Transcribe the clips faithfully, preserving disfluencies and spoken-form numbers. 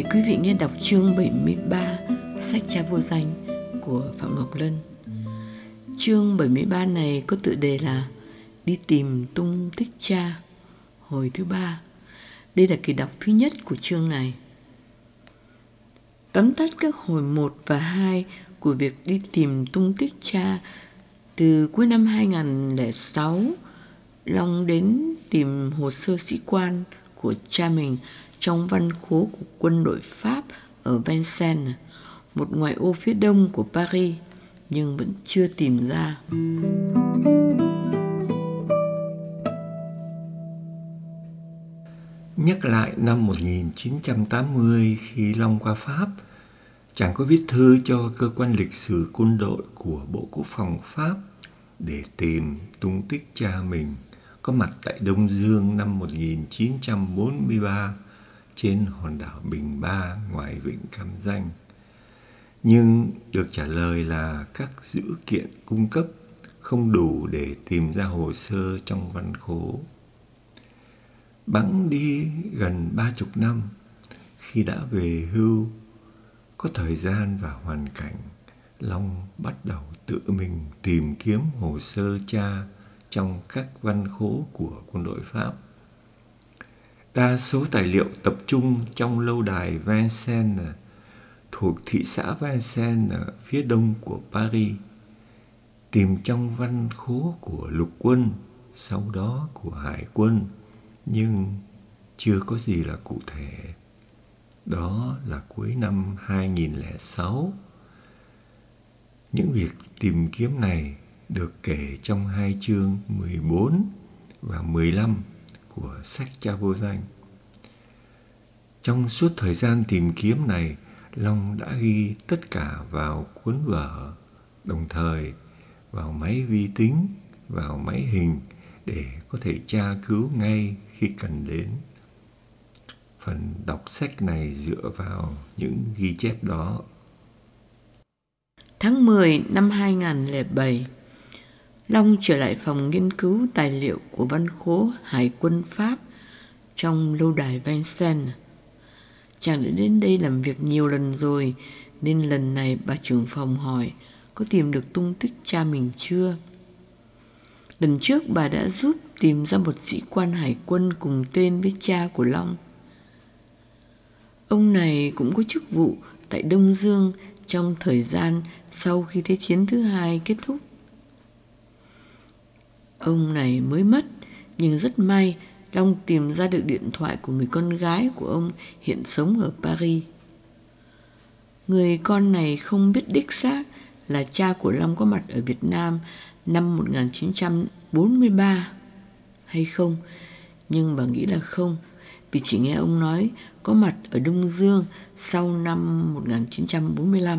quý vị nghe đọc chương bảy mươi ba sách Cha Vô Danh của Phạm Ngọc Lân. Chương bảy mươi ba này có tựa đề là Đi tìm tung tích cha, hồi thứ ba. Đây là kỳ đọc thứ nhất của chương này. Tóm tắt các hồi một và hai của việc đi tìm tung tích cha. Từ cuối năm hai không không sáu, Long đến tìm hồ sơ sĩ quan của cha mình trong văn khố của quân đội Pháp ở Vincennes, một ngoại ô phía đông của Paris, nhưng vẫn chưa tìm ra. Nhắc lại năm một nghìn chín trăm tám mươi khi Long qua Pháp, chàng có viết thư cho cơ quan lịch sử quân đội của Bộ Quốc phòng Pháp để tìm tung tích cha mình có mặt tại Đông Dương năm một nghìn chín trăm bốn mươi ba trên hòn đảo Bình Ba ngoài vịnh Cam Ranh. Nhưng được trả lời là các dữ kiện cung cấp không đủ để tìm ra hồ sơ trong văn khố. Bẵng đi gần ba chục năm, khi đã về hưu, có thời gian và hoàn cảnh, Long bắt đầu tự mình tìm kiếm hồ sơ cha trong các văn khố của quân đội Pháp. Đa số tài liệu tập trung trong lâu đài Vincennes thuộc thị xã Vincennes ở phía đông của Paris, tìm trong văn khố của lục quân, sau đó của hải quân, nhưng chưa có gì là cụ thể. Đó là cuối năm hai không không sáu. Những việc tìm kiếm này được kể trong hai chương mười bốn và mười lăm của sách Cha Vô Danh. Trong suốt thời gian tìm kiếm này, Long đã ghi tất cả vào cuốn vở, đồng thời vào máy vi tính, vào máy hình để có thể tra cứu ngay khi cần đến. Phần đọc sách này dựa vào những ghi chép đó. Tháng mười năm hai không không bảy, Long trở lại phòng nghiên cứu tài liệu của văn khố Hải quân Pháp trong lâu đài Vincennes. Chàng đã đến đây làm việc nhiều lần rồi, nên lần này bà trưởng phòng hỏi có tìm được tung tích cha mình chưa. Lần trước bà đã giúp tìm ra một sĩ quan hải quân cùng tên với cha của Long. Ông này cũng có chức vụ tại Đông Dương trong thời gian sau khi Thế chiến thứ hai kết thúc. Ông này mới mất, nhưng rất may Long tìm ra được điện thoại của người con gái của ông hiện sống ở Paris. Người con này không biết đích xác là cha của Long có mặt ở Việt Nam năm một nghìn chín trăm bốn mươi ba hay không, nhưng bà nghĩ là không, vì chỉ nghe ông nói có mặt ở Đông Dương sau năm một nghìn chín trăm bốn mươi lăm.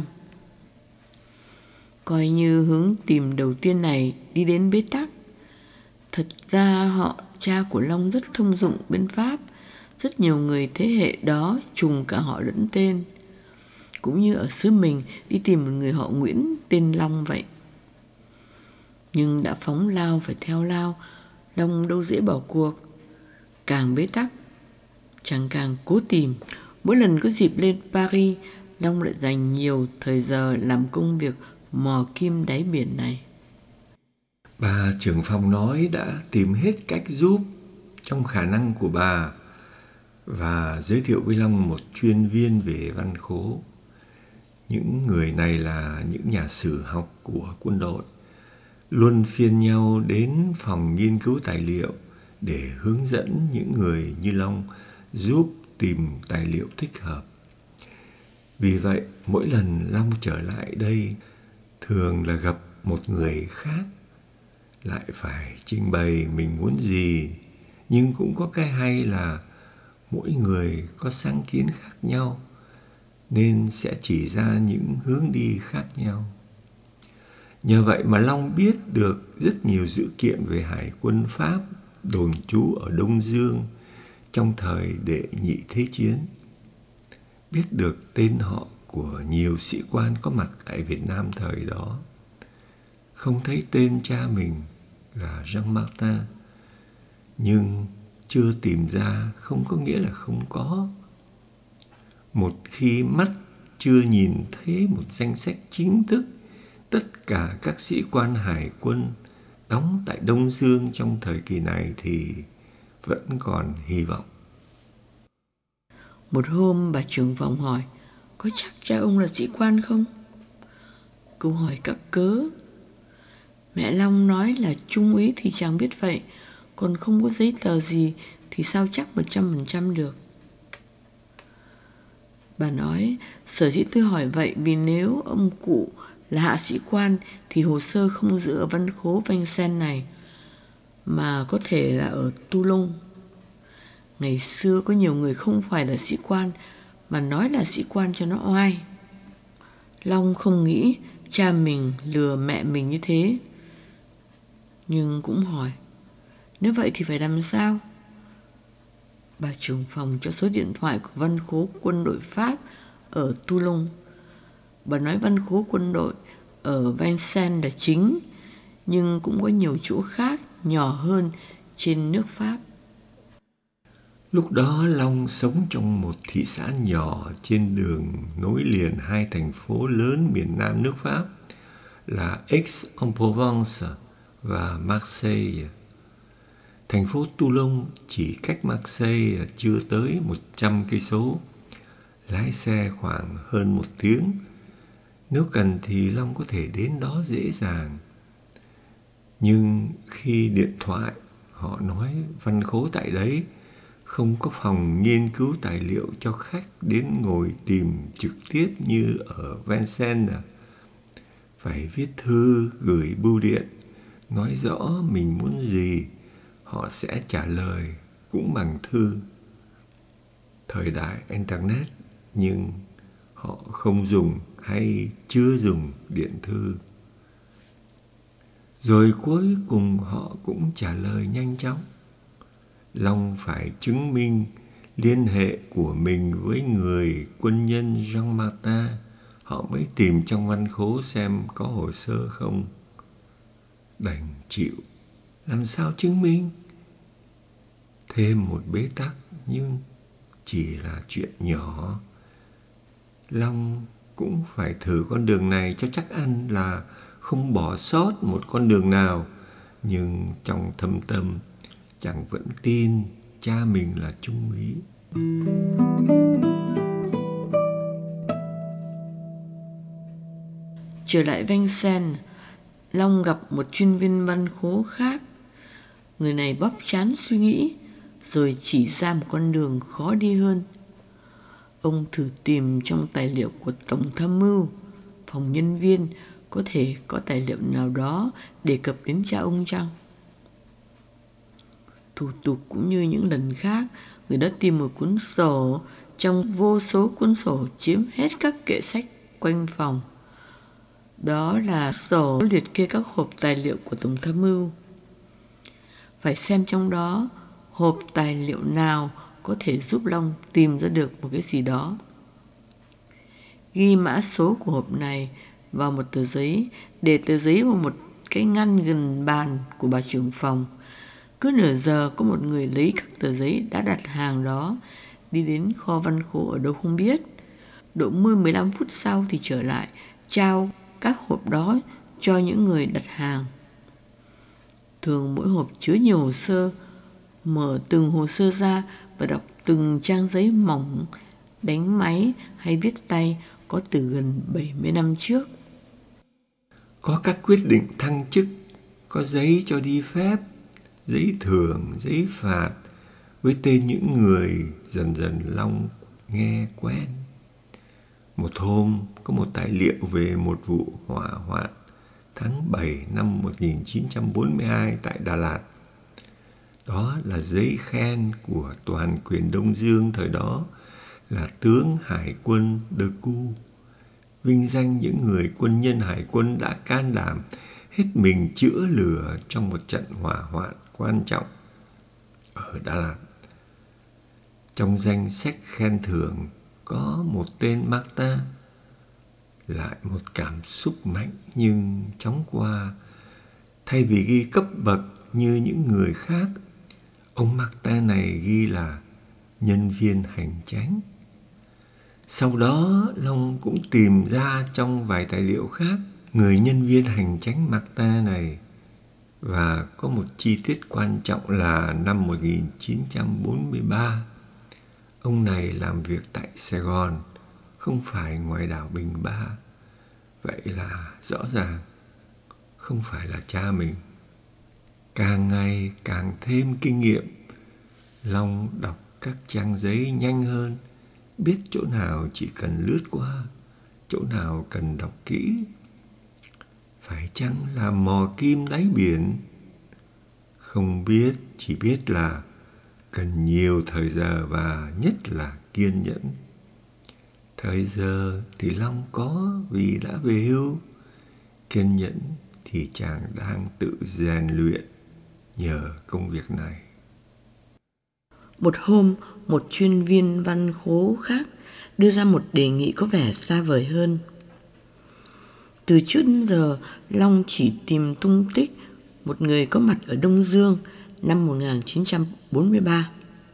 Coi như hướng tìm đầu tiên này đi đến bế tắc. Thật ra họ cha của Long rất thông dụng bên Pháp, rất nhiều người thế hệ đó trùng cả họ lẫn tên. Cũng như ở xứ mình đi tìm một người họ Nguyễn tên Long vậy. Nhưng đã phóng lao phải theo lao, Long đâu dễ bỏ cuộc. Càng bế tắc, chàng càng cố tìm. Mỗi lần có dịp lên Paris, Long lại dành nhiều thời giờ làm công việc mò kim đáy biển này. Bà trưởng phòng nói đã tìm hết cách giúp trong khả năng của bà và giới thiệu với Long một chuyên viên về văn khố. Những người này là những nhà sử học của quân đội, luân phiên nhau đến phòng nghiên cứu tài liệu để hướng dẫn những người như Long giúp tìm tài liệu thích hợp. Vì vậy, mỗi lần Long trở lại đây, thường là gặp một người khác, lại phải trình bày mình muốn gì. Nhưng cũng có cái hay là mỗi người có sáng kiến khác nhau, nên sẽ chỉ ra những hướng đi khác nhau. Nhờ vậy mà Long biết được rất nhiều dữ kiện về Hải quân Pháp đồn trú ở Đông Dương trong thời Đệ Nhị Thế Chiến. Biết được tên họ của nhiều sĩ quan có mặt tại Việt Nam thời đó. Không thấy tên cha mình là Jean Martin, nhưng chưa tìm ra không có nghĩa là không có. Một khi mắt chưa nhìn thấy một danh sách chính thức tất cả các sĩ quan hải quân đóng tại Đông Dương trong thời kỳ này thì vẫn còn hy vọng. Một hôm bà trưởng phòng hỏi, có chắc cha ông là sĩ quan không? Câu hỏi các cớ. Mẹ Long nói là trung úy thì chẳng biết vậy, còn không có giấy tờ gì thì sao chắc một trăm phần trăm được. Bà nói, sở dĩ tôi hỏi vậy vì nếu ông cụ là hạ sĩ quan thì hồ sơ không giữ ở văn khố Vincennes này, mà có thể là ở Toulon. Ngày xưa có nhiều người không phải là sĩ quan mà nói là sĩ quan cho nó oai. Long không nghĩ cha mình lừa mẹ mình như thế, nhưng cũng hỏi, nếu vậy thì phải làm sao? Bà trưởng phòng cho số điện thoại của văn khố quân đội Pháp ở Toulon. Bà nói văn khố quân đội ở Vincennes là chính, nhưng cũng có nhiều chỗ khác nhỏ hơn trên nước Pháp. Lúc đó Long sống trong một thị xã nhỏ trên đường nối liền hai thành phố lớn miền Nam nước Pháp là Aix-en-Provence và Marseille. Thành phố Toulon chỉ cách Marseille chưa tới một trăm cây số, lái xe khoảng hơn một tiếng. Nếu cần thì Long có thể đến đó dễ dàng. Nhưng khi điện thoại họ nói văn khố tại đấy không có phòng nghiên cứu tài liệu cho khách đến ngồi tìm trực tiếp như ở Vincennes, phải viết thư gửi bưu điện, nói rõ mình muốn gì, họ sẽ trả lời cũng bằng thư. Thời đại Internet, nhưng họ không dùng hay chưa dùng điện thư. Rồi cuối cùng họ cũng trả lời nhanh chóng. Long phải chứng minh liên hệ của mình với người quân nhân Jean Martin, họ mới tìm trong văn khố xem có hồ sơ không. Đành chịu. Làm sao chứng minh? Thêm một bế tắc, nhưng chỉ là chuyện nhỏ. Long cũng phải thử con đường này cho chắc ăn là không bỏ sót một con đường nào. Nhưng trong thâm tâm, chàng vẫn tin cha mình là trung úy. Trở lại Vincennes, Long gặp một chuyên viên văn khố khác. Người này bóp trán suy nghĩ, rồi chỉ ra một con đường khó đi hơn. Ông thử tìm trong tài liệu của Tổng tham mưu, phòng nhân viên, có thể có tài liệu nào đó đề cập đến cha ông chăng? Thủ tục cũng như những lần khác, người đã tìm một cuốn sổ trong vô số cuốn sổ chiếm hết các kệ sách quanh phòng. Đó là sổ liệt kê các hộp tài liệu của Tổng tham mưu. Phải xem trong đó hộp tài liệu nào có thể giúp Long tìm ra được một cái gì đó. Ghi mã số của hộp này vào một tờ giấy, để tờ giấy vào một cái ngăn gần bàn của bà trưởng phòng. Cứ nửa giờ có một người lấy các tờ giấy đã đặt hàng đó, đi đến kho văn khố ở đâu không biết. Độ mười mười lăm phút sau thì trở lại, trao các hộp đó cho những người đặt hàng. Thường mỗi hộp chứa nhiều hồ sơ, mở từng hồ sơ ra và đọc từng trang giấy mỏng, đánh máy hay viết tay có từ gần bảy mươi năm trước. Có các quyết định thăng chức, có giấy cho đi phép, giấy thưởng, giấy phạt, với tên những người dần dần Long nghe quen. Một hôm có một tài liệu về một vụ hỏa hoạn tháng bảy năm một nghìn chín trăm bốn mươi hai tại Đà Lạt. Đó là giấy khen của toàn quyền Đông Dương thời đó là tướng Hải quân Decoux, vinh danh những người quân nhân Hải quân đã can đảm hết mình chữa lửa trong một trận hỏa hoạn quan trọng ở Đà Lạt. Trong danh sách khen thưởng có một tên Martin. Lại một cảm xúc mạnh nhưng chóng qua. Thay vì ghi cấp bậc như những người khác, ông Martin này ghi là nhân viên hành chánh. Sau đó, Long cũng tìm ra trong vài tài liệu khác người nhân viên hành chánh Marta này, và có một chi tiết quan trọng là năm một nghìn chín trăm bốn mươi ba, ông này làm việc tại Sài Gòn, không phải ngoài đảo Bình Ba. Vậy là rõ ràng không phải là cha mình. Càng ngày càng thêm kinh nghiệm, Long đọc các trang giấy nhanh hơn, biết chỗ nào chỉ cần lướt qua, chỗ nào cần đọc kỹ. Phải chăng là mò kim đáy biển? Không biết, chỉ biết là cần nhiều thời giờ và nhất là kiên nhẫn. Thời giờ thì Long có vì đã về hưu, kiên nhẫn thì chàng đang tự rèn luyện nhờ công việc này. Một hôm, một chuyên viên văn khố khác đưa ra một đề nghị có vẻ xa vời hơn. Từ trước đến giờ, Long chỉ tìm tung tích một người có mặt ở Đông Dương năm một nghìn chín trăm bốn mươi ba.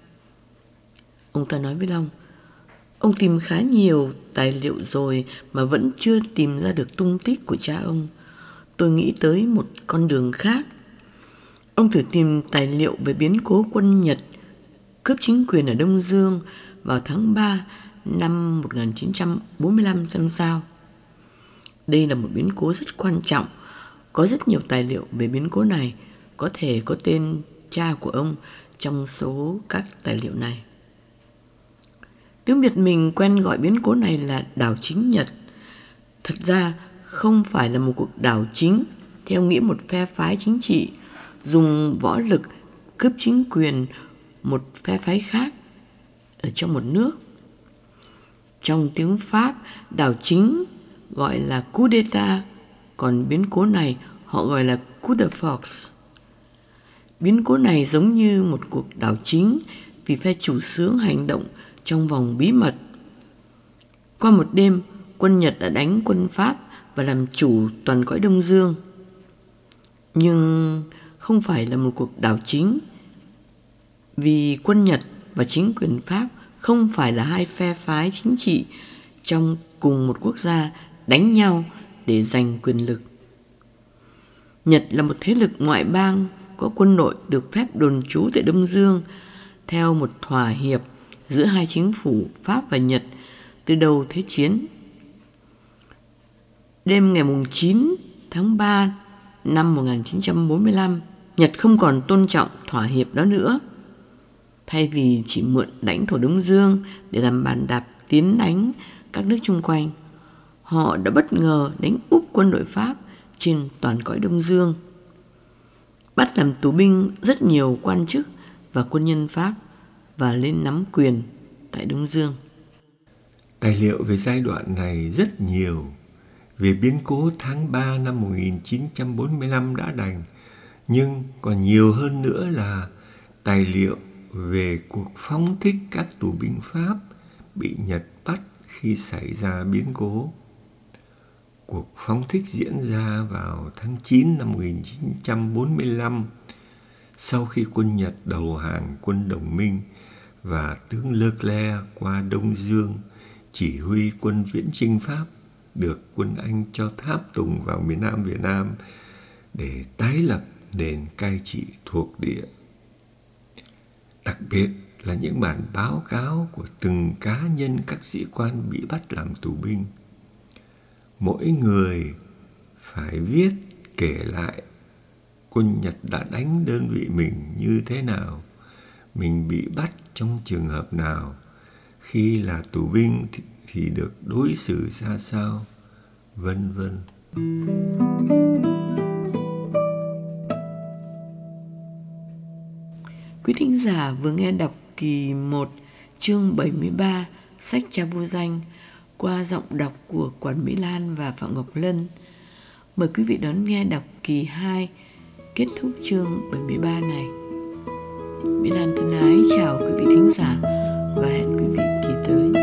Ông ta nói với Long, ông tìm khá nhiều tài liệu rồi mà vẫn chưa tìm ra được tung tích của cha ông. Tôi nghĩ tới một con đường khác. Ông thử tìm tài liệu về biến cố quân Nhật cướp chính quyền ở Đông Dương vào tháng ba năm một nghìn chín trăm bốn mươi lăm xem sao. Đây là một biến cố rất quan trọng. Có rất nhiều tài liệu về biến cố này, có thể có tên cha của ông trong số các tài liệu này. Tiếng Việt mình quen gọi biến cố này là đảo chính Nhật. Thật ra không phải là một cuộc đảo chính theo nghĩa một phe phái chính trị dùng võ lực cướp chính quyền một phe phái khác ở trong một nước. Trong tiếng Pháp, đảo chính gọi là coup d'état, còn biến cố này họ gọi là coup de force. Biến cố này giống như một cuộc đảo chính vì phe chủ xướng hành động trong vòng bí mật. Qua một đêm, quân Nhật đã đánh quân Pháp và làm chủ toàn cõi Đông Dương. Nhưng không phải là một cuộc đảo chính, vì quân Nhật và chính quyền Pháp không phải là hai phe phái chính trị trong cùng một quốc gia đánh nhau để giành quyền lực. Nhật là một thế lực ngoại bang có quân đội được phép đồn trú tại Đông Dương theo một thỏa hiệp giữa hai chính phủ Pháp và Nhật từ đầu Thế chiến. Đêm ngày chín tháng ba năm một nghìn chín trăm bốn mươi lăm, Nhật không còn tôn trọng thỏa hiệp đó nữa. Thay vì chỉ mượn lãnh thổ Đông Dương để làm bàn đạp tiến đánh các nước chung quanh, họ đã bất ngờ đánh úp quân đội Pháp trên toàn cõi Đông Dương, bắt làm tù binh rất nhiều quan chức và quân nhân Pháp và lên nắm quyền tại Đông Dương. Tài liệu về giai đoạn này rất nhiều. Về biến cố tháng ba năm một nghìn chín trăm bốn mươi lăm đã đành, nhưng còn nhiều hơn nữa là tài liệu về cuộc phóng thích các tù binh Pháp bị Nhật bắt khi xảy ra biến cố. Cuộc phóng thích diễn ra vào tháng chín năm một nghìn chín trăm bốn mươi lăm, sau khi quân Nhật đầu hàng quân đồng minh và tướng Leclerc qua Đông Dương chỉ huy quân viễn chinh Pháp được quân Anh cho tháp tùng vào miền Nam Việt Nam để tái lập nền cai trị thuộc địa. Đặc biệt là những bản báo cáo của từng cá nhân các sĩ quan bị bắt làm tù binh. Mỗi người phải viết kể lại quân Nhật đã đánh đơn vị mình như thế nào, mình bị bắt trong trường hợp nào, khi là tù binh thì, thì được đối xử ra sao, vân vân. Quý thính giả vừa nghe đọc kỳ một chương bảy mươi ba sách Cha Vô Danh qua giọng đọc của Quản Mỹ Lan và Phạm Ngọc Lân. Mời quý vị đón nghe đọc kỳ hai kết thúc chương bảy mươi ba này. Mỹ Lan thân ái chào quý vị thính giả và hẹn quý vị kỳ tới.